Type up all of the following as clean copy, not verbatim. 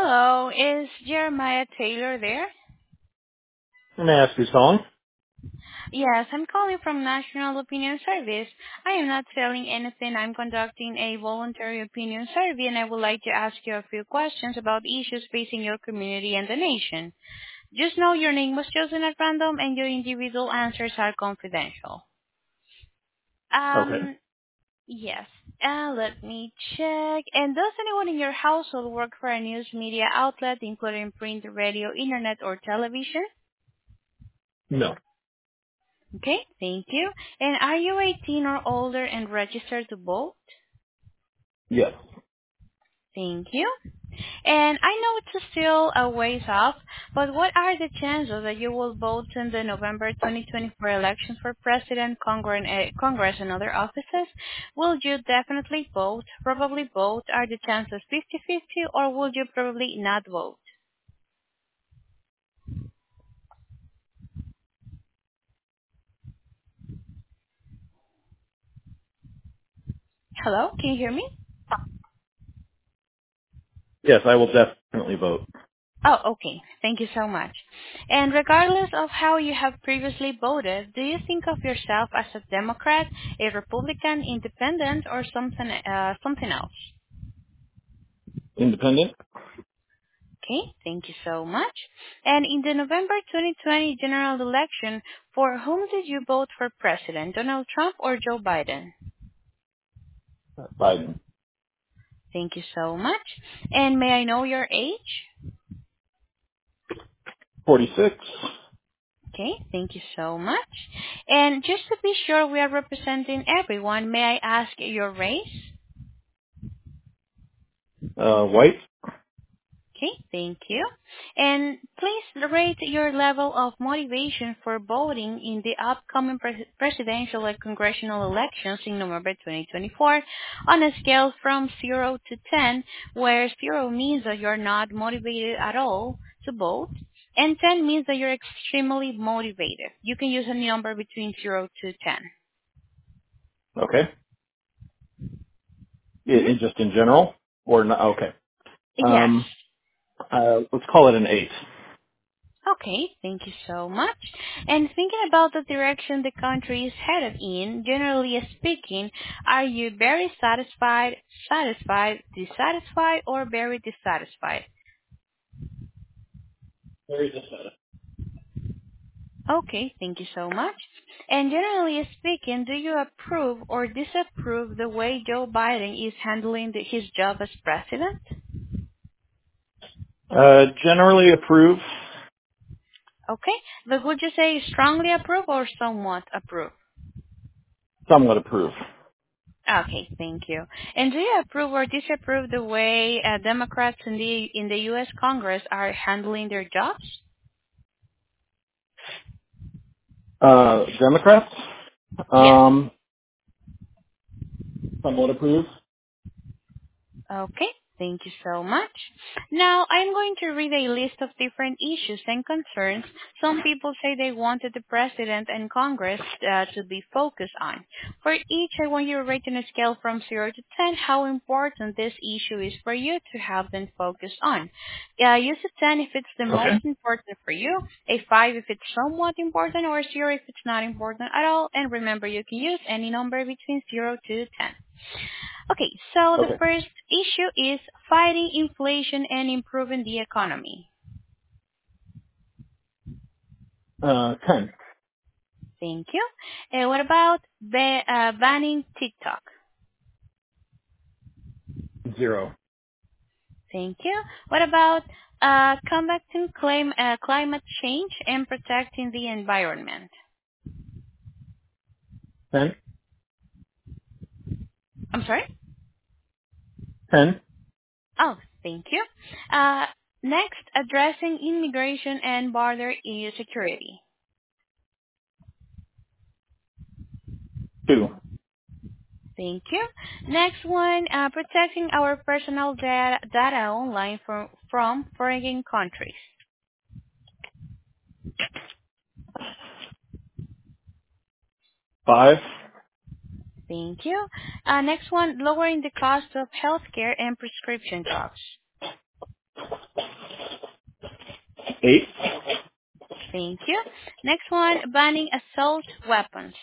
Hello, is Jeremiah Taylor there? Let me ask who's calling. Yes, I'm calling from National Opinion Service. I am not selling anything. I'm conducting a voluntary opinion survey, and I would like to ask you a few questions about issues facing your community and the nation. Just know your name was chosen at random, and your individual answers are confidential. Okay. Um, yes. Let me check. And does anyone in your household work for a news media outlet, including print, radio, internet, or television? No. Okay, thank you. And are you 18 or older and registered to vote? Yes. Thank you. And I know it's still a ways off, but what are the chances that you will vote in the November 2024 elections for President, Congress, and other offices? Will you definitely vote, probably vote? Are the chances 50-50, or will you probably not vote? Hello, can you hear me? Yes, I will definitely vote. Oh, okay. Thank you so much. And regardless of how you have previously voted, do you think of yourself as a Democrat, a Republican, Independent, or something else? Independent? Okay, thank you so much. And in the November 2020 general election, for whom did you vote for president, Donald Trump or Joe Biden? Biden. Thank you so much. And may I know your age? 46. Okay, thank you so much. And just to be sure we are representing everyone, may I ask your race? White? Okay, thank you. And please rate your level of motivation for voting in the upcoming presidential and congressional elections in November 2024 on a scale from 0 to 10, where 0 means that you're not motivated at all to vote, and 10 means that you're extremely motivated. You can use any number between 0 to 10. Okay. Mhm. Just in general? Or not? Okay. Yes. Let's call it an 8. Okay, thank you so much. And thinking about the direction the country is headed in, generally speaking, are you very satisfied, dissatisfied, or very dissatisfied? Very dissatisfied. Okay, thank you so much. And generally speaking, do you approve or disapprove the way Joe Biden is handling his job as president? Generally approve. Okay, but would you say strongly approve or somewhat approve? Somewhat approve. Okay, thank you. And do you approve or disapprove the way Democrats in the U.S. Congress are handling their jobs? Democrats? Yes. Um, Somewhat approve. Okay, thank you so much. Now, I'm going to read a list of different issues and concerns some people say they wanted the President and Congress to be focused on. For each, I want you to rate on a scale from 0 to 10 how important this issue is for you to have them focused on. Use a 10 if it's the most Okay. important for you, a 5 if it's somewhat important, or a 0 if it's not important at all. And remember, you can use any number between 0 to 10. Okay, so the Okay. first issue is fighting inflation and improving the economy. 10. Thank you. What about banning TikTok? 0. Thank you. What about combating climate change and protecting the environment? 10. I'm sorry? 10. Oh, thank you. Uh, next, addressing immigration and border security. 2. Thank you. Next one, protecting our personal data online from foreign countries. 5. Thank you. Next one, lowering the cost of healthcare and prescription drugs. 8. Thank you. Next one, banning assault weapons.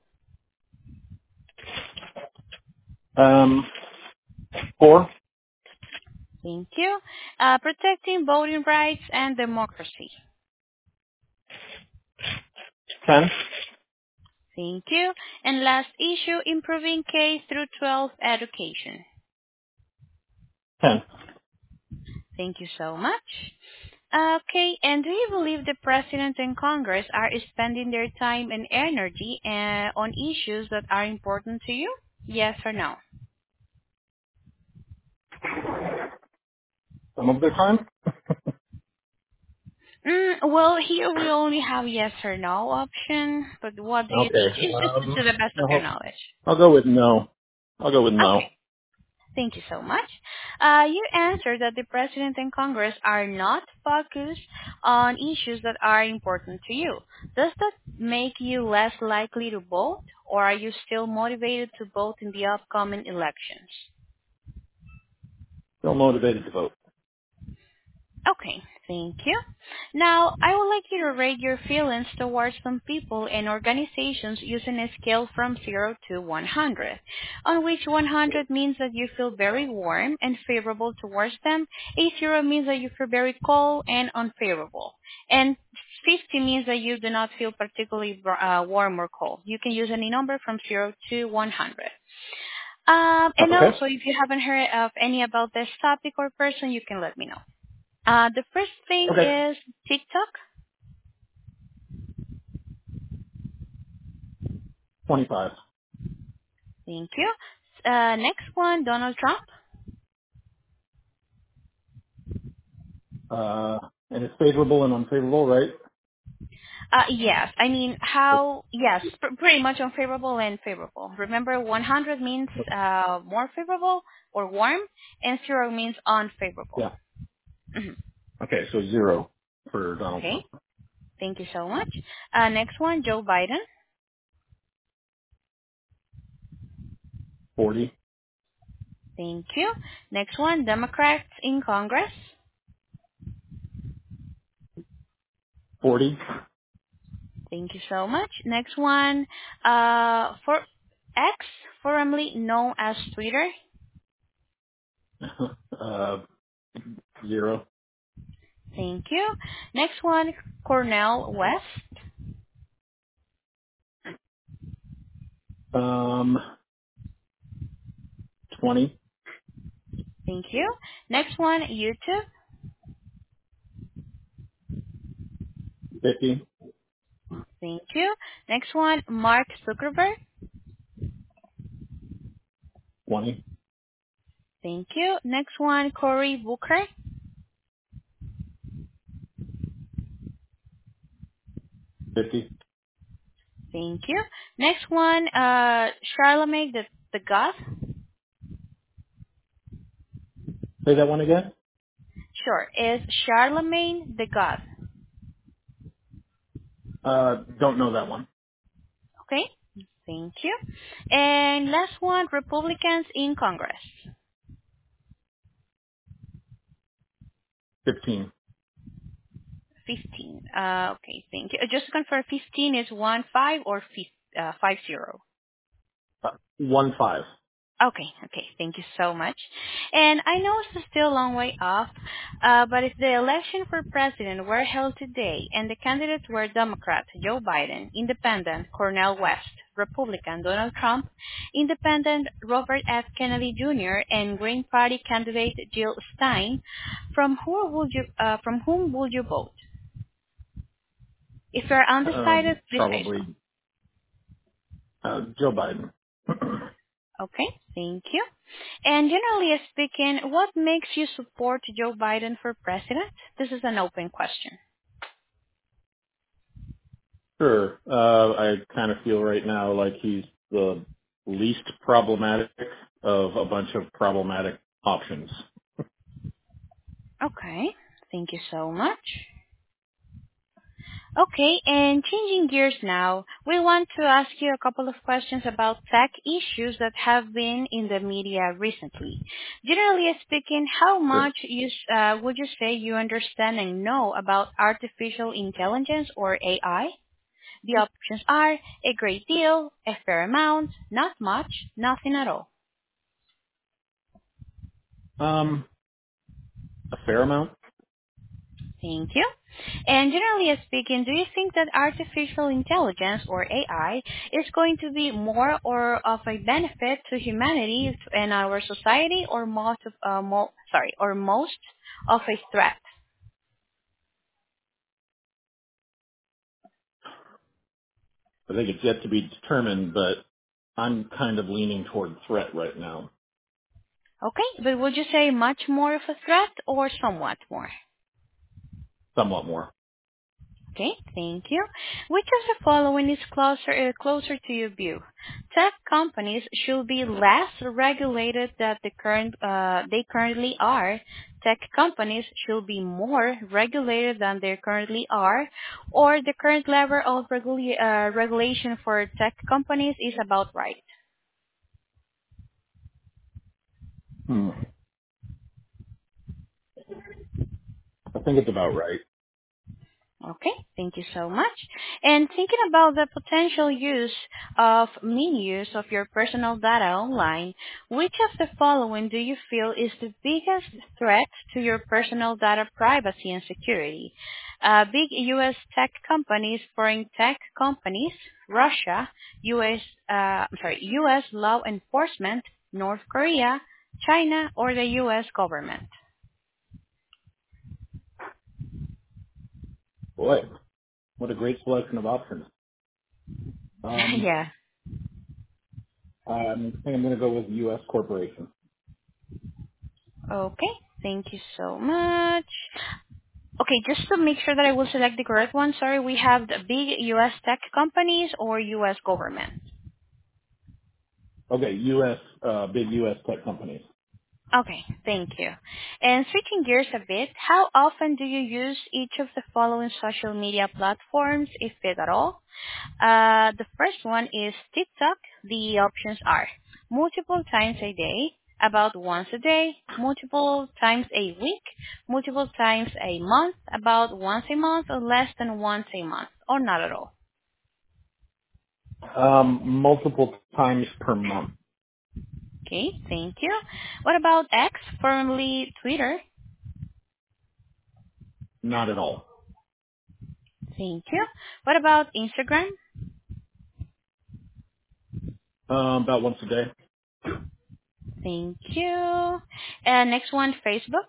4. Thank you. Protecting voting rights and democracy. 10. Thank you. And last issue, improving K through 12 education. 10. Thank you so much. Okay, and do you believe the President and Congress are spending their time and energy on issues that are important to you? Yes or no? Some of the time? Well, here we only have yes or no option, but what do you think? Okay. It's just to the best of your knowledge. I'll go with no. I'll go with Okay. no. Thank you so much. You answered that the President and Congress are not focused on issues that are important to you. Does that make you less likely to vote, or are you still motivated to vote in the upcoming elections? Still motivated to vote. Okay, thank you. Now, I would like you to rate your feelings towards some people and organizations using a scale from 0 to 100, on which 100 means that you feel very warm and favorable towards them, a 0 means that you feel very cold and unfavorable, and 50 means that you do not feel particularly warm or cold. You can use any number from 0 to 100. And Okay. also, if you haven't heard of any about this topic or person, you can let me know. The first thing Okay. is TikTok. 25. Thank you. Next one, Donald Trump. And it's favorable and unfavorable, right? Yes, I mean yes, pretty much unfavorable and favorable. Remember, 100 means more favorable or warm, and 0 means unfavorable. Yeah. Mhm. Okay, so 0 for Donald Okay, Trump. thank you so much. Next one, Joe Biden. 40. Thank you. Next one, Democrats in Congress. 40. Thank you so much. Next one, for X, formerly known as Twitter. 0. Thank you. Next one, Cornell West. 20. Thank you. Next one, YouTube. 50. Thank you. Next one, Mark Zuckerberg. 20. Thank you. Next one, Cory Booker. 50. Thank you. Next one, Charlemagne the God. Say that one again? Sure, is Charlemagne the God. Don't know that one. Okay. Thank you. And last one, Republicans in Congress. 15. 15. Okay, thank you. Just to confirm, 15 is 1-5 or 50? 1 5. Okay, thank you so much. And I know it's still a long way off, but if the election for president were held today and the candidates were Democrat Joe Biden, Independent Cornel West, Republican Donald Trump, Independent Robert F. Kennedy Jr., and Green Party candidate Jill Stein, from whom would you vote? If you're undecided, please say so. Probably Joe Biden. Okay, thank you. And generally speaking, what makes you support Joe Biden for president? This is an open question. Sure. I kind of feel right now like he's the least problematic of a bunch of problematic options. Okay, thank you so much. Okay, and changing gears now, we want to ask you a couple of questions about tech issues that have been in the media recently. Generally speaking, how Sure. much would you say you understand and know about artificial intelligence or AI? The options are a great deal, a fair amount, not much, nothing at all. A fair amount. Thank you. And generally speaking, do you think that artificial intelligence or AI is going to be more or of a benefit to humanity and our society, or most of a threat? I think it's yet to be determined, but I'm kind of leaning toward threat right now. Okay, but would you say much more of a threat or somewhat more? Somewhat more. Okay, thank you. Which of the following is closer to your view? Tech companies should be less regulated than they currently are. Tech companies should be more regulated than they currently are, or the current level of regulation for tech companies is about right. Hmm. I think it's about right. Okay, thank you so much. And thinking about the potential use of misuse of your personal data online, which of the following do you feel is the biggest threat to your personal data privacy and security? Big U.S. tech companies, foreign tech companies, Russia, U.S. law enforcement, North Korea, China, or the U.S. government? Boy, what a great selection of options. Um, Yeah. I think I'm going to go with U.S. corporation. Okay, thank you so much. Okay, just to make sure that I will select the correct one, sorry, we have the big U.S. tech companies or U.S. government. Okay, big U.S. tech companies. Okay, thank you. And switching gears a bit, how often do you use each of the following social media platforms, if it at all? The first one is TikTok. The options are multiple times a day, about once a day, multiple times a week, multiple times a month, about once a month, or less than once a month, or not at all. Multiple times per month. Okay, thank you. What about X, formerly Twitter? Not at all. Thank you. What about Instagram? About once a day. Thank you. And next one, Facebook.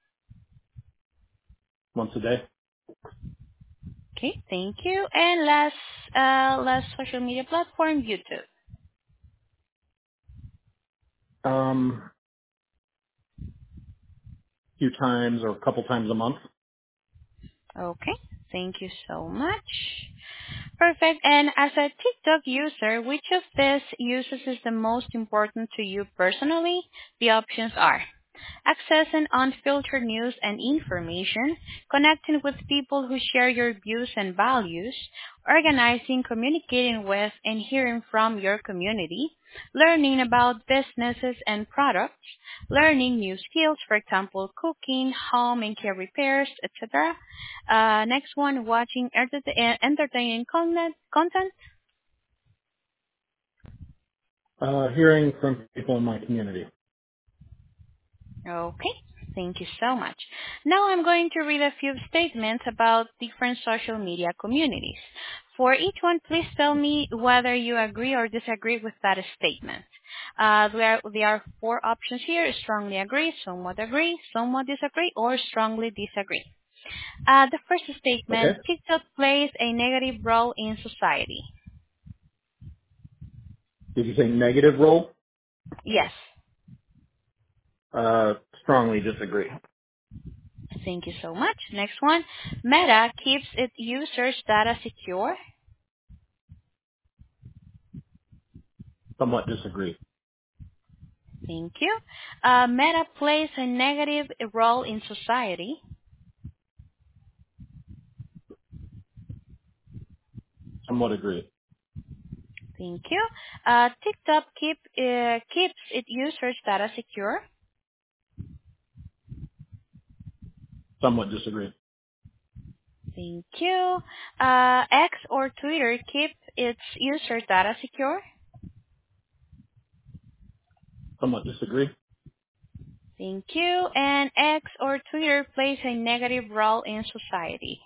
Once a day. Okay, thank you. And last social media platform, YouTube. A few times or a couple times a month. Okay, thank you so much. Perfect. And as a TikTok user, which of these uses is the most important to you personally? The options are accessing unfiltered news and information, connecting with people who share your views and values, organizing, communicating with, and hearing from your community, learning about businesses and products, learning new skills, for example, cooking, home and care repairs, etc. Next one, watching entertaining content. Hearing from people in my community. Okay, thank you so much. Now I'm going to read a few statements about different social media communities. For each one, please tell me whether you agree or disagree with that statement. There are four options here: strongly agree, somewhat disagree, or strongly disagree. The first statement, Okay. TikTok plays a negative role in society. Did you say negative role? Yes, Strongly disagree. thank you so much. Next one, Meta keeps its users' data secure. Somewhat disagree. Thank you. Meta plays a negative role in society. Somewhat agree. Thank you. TikTok keeps its users' data secure. Somewhat disagree. Thank you. X or Twitter keep its users' data secure. Somewhat disagree. Thank you. And X or Twitter plays a negative role in society.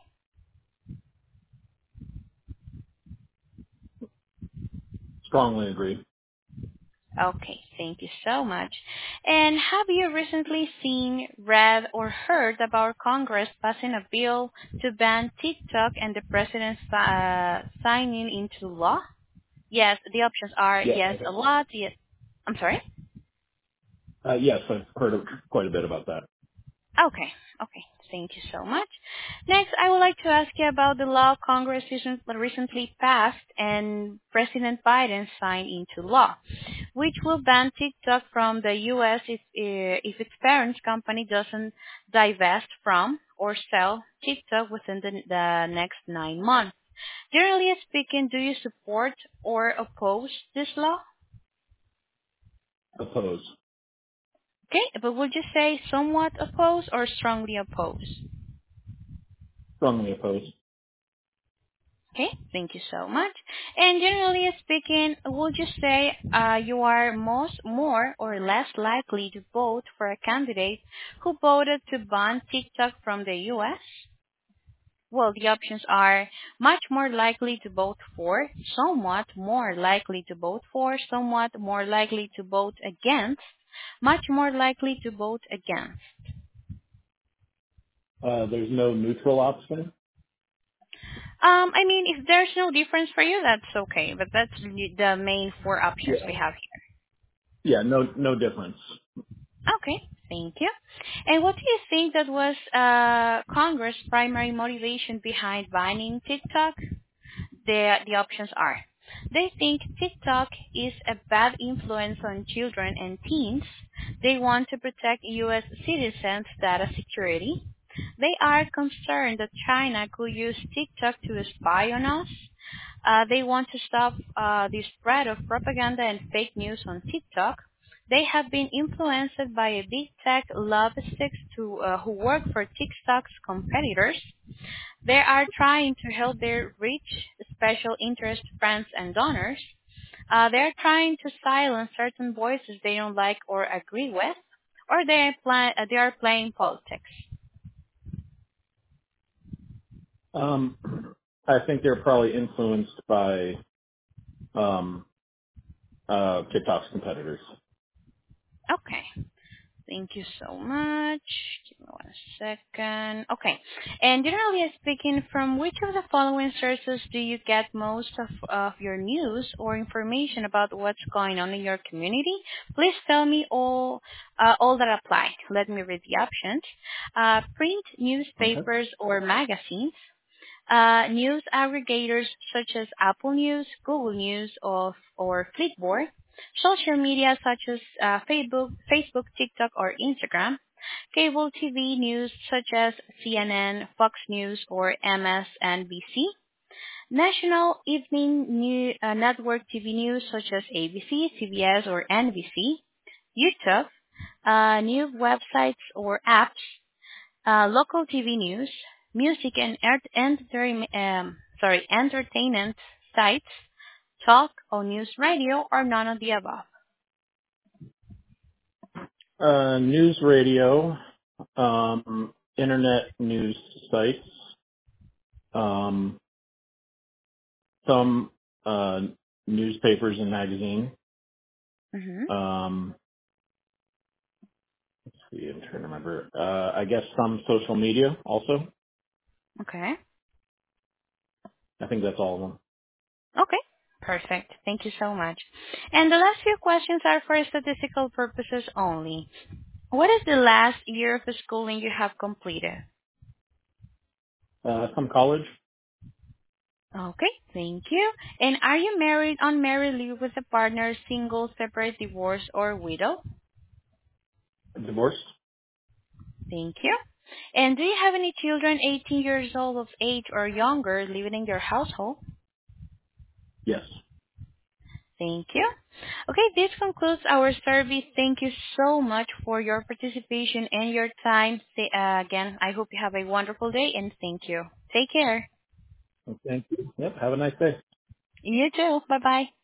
Strongly agree. Okay, thank you so much. And have you recently seen, read, or heard about Congress passing a bill to ban TikTok and the president signing into law? Yes, the options are Yes. yes, a lot. Yes, I'm sorry. Yes, I've heard quite a bit about that. Okay. Okay. Thank you so much. Next, I would like to ask you about the law Congress recently passed and President Biden signed into law, which will ban TikTok from the U.S. If its parent company doesn't divest from or sell TikTok within the next 9 months. Generally speaking, do you support or oppose this law? Oppose. Okay, but would you say somewhat oppose or strongly oppose? Strongly oppose. Okay, thank you so much. And generally speaking, would you say you are more or less likely to vote for a candidate who voted to ban TikTok from the U.S.? Well, the options are much more likely to vote for, somewhat more likely to vote for, somewhat more likely to vote against, much more likely to vote against. There's no neutral option. I mean, if there's no difference for you, that's okay, but that's the main four options we Yeah. have here. Yeah, no difference. Okay, thank you. And what do you think that was Congress' primary motivation behind banning TikTok? The options are: they think TikTok is a bad influence on children and teens. They want to protect U.S. citizens' data security. They are concerned that China could use TikTok to spy on us. They want to stop the spread of propaganda and fake news on TikTok. They have been influenced by a big tech lobbyists who work for TikTok's competitors. They are trying to help their rich special interest friends and donors. They are trying to silence certain voices they don't like or agree with, or they are playing politics. Um, I think they're probably influenced by um, TikTok's competitors. Okay. Thank you so much. Give me 1 second. Okay. And generally speaking, from which of the following sources do you get most of your news or information about what's going on in your community? Please tell me all that apply. Let me read the options. Print Okay. newspapers or magazines, news aggregators such as Apple News, Google News, or Flipboard, social media such as Facebook, TikTok, or Instagram, cable TV news such as CNN, Fox News, or MSNBC, national evening network TV news such as ABC, CBS, or NBC, YouTube, new websites or apps, local TV news, music and entertainment sites, talk or news radio, or none of the above. News radio, internet news sites, um, some newspapers and magazines. Mm-hmm. Let's see, I'm trying to remember. I guess some social media also. Okay. I think that's all of them. Okay. Perfect. Thank you so much. And the last few questions are for statistical purposes only. What is the last year of schooling you have completed? Some college, Okay, thank you. And are you married, unmarried, live with a partner, single, separate, divorced, or widow? divorced. Thank you. And do you have any children 18 years old of age or younger living in your household? Yes. Thank you. Okay, this concludes our service. Thank you so much for your participation and your time. Again, I hope you have a wonderful day and thank you. Take care. Well, thank you. Yep. Have a nice day. You too. Bye-bye.